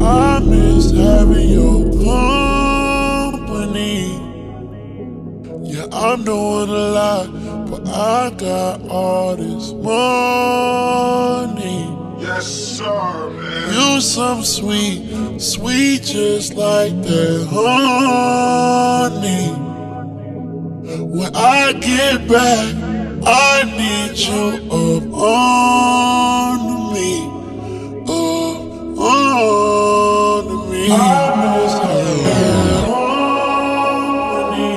I miss having your company. Yeah, I'm doing a lot, but I got all this money. Yes, sir, man. You some sweet, sweet just like that honey. When I get back, I need you up on me. Up on me. I miss having your company.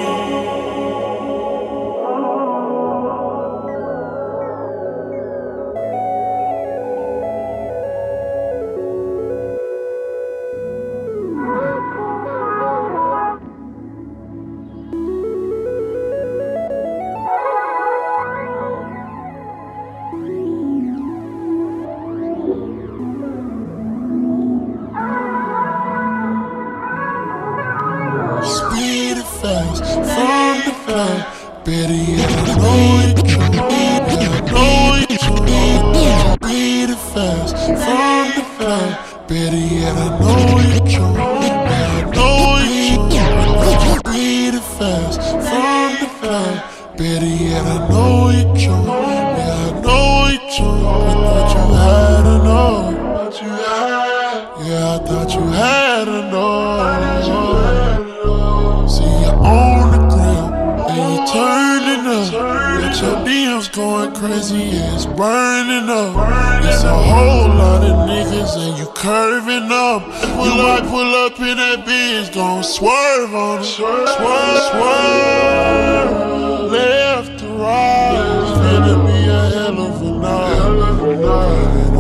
Speed it fast from the club. Better yet, I know it true. Yeah, I know it true. Speed it fast from the club. Better yet, I know it true. Yeah, I know it true. Speed it fast from the club. Better yet, I know it true. Yeah, I know it true. I thought you had enough. Yeah, I thought you had enough. See you on the ground and you turning up. Got your DMs going crazy, yeah, it's burning up. It's a whole lot of niggas and you curving up. You might pull up in that bitch, gon' swerve on it. Swerve, left to right. It's finna be a hell of a night. Get it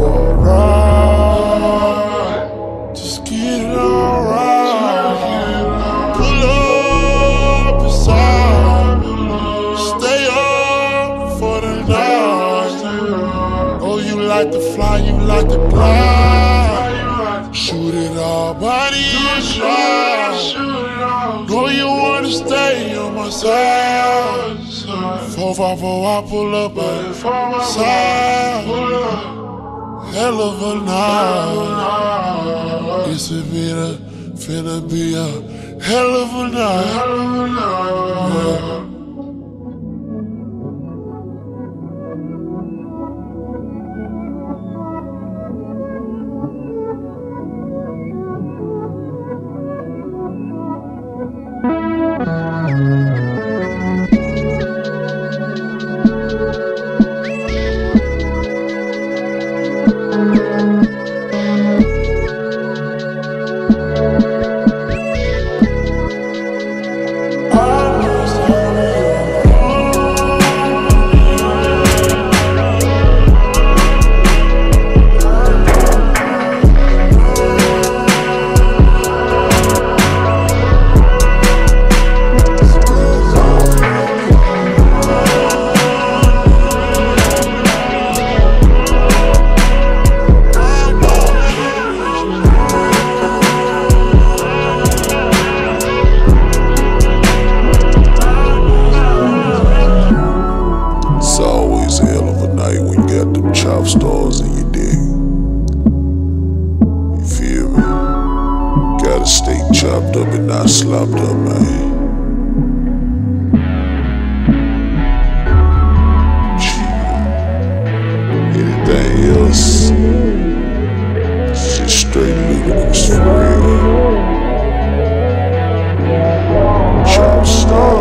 alright. Just get it alright. Pull up inside. Stay up for the night. Oh, you like to fly, you like to glide. Shoot it all, body and shot. Know you wanna stay on my side. 454, I pull up at the side. Hell of a night. It's finna be a hell of a night. Yeah. Chop stars in your dick. You feel me? Gotta stay chopped up and not slopped up, man. Anything else, it's just straight ludicrous for real. Chop stars.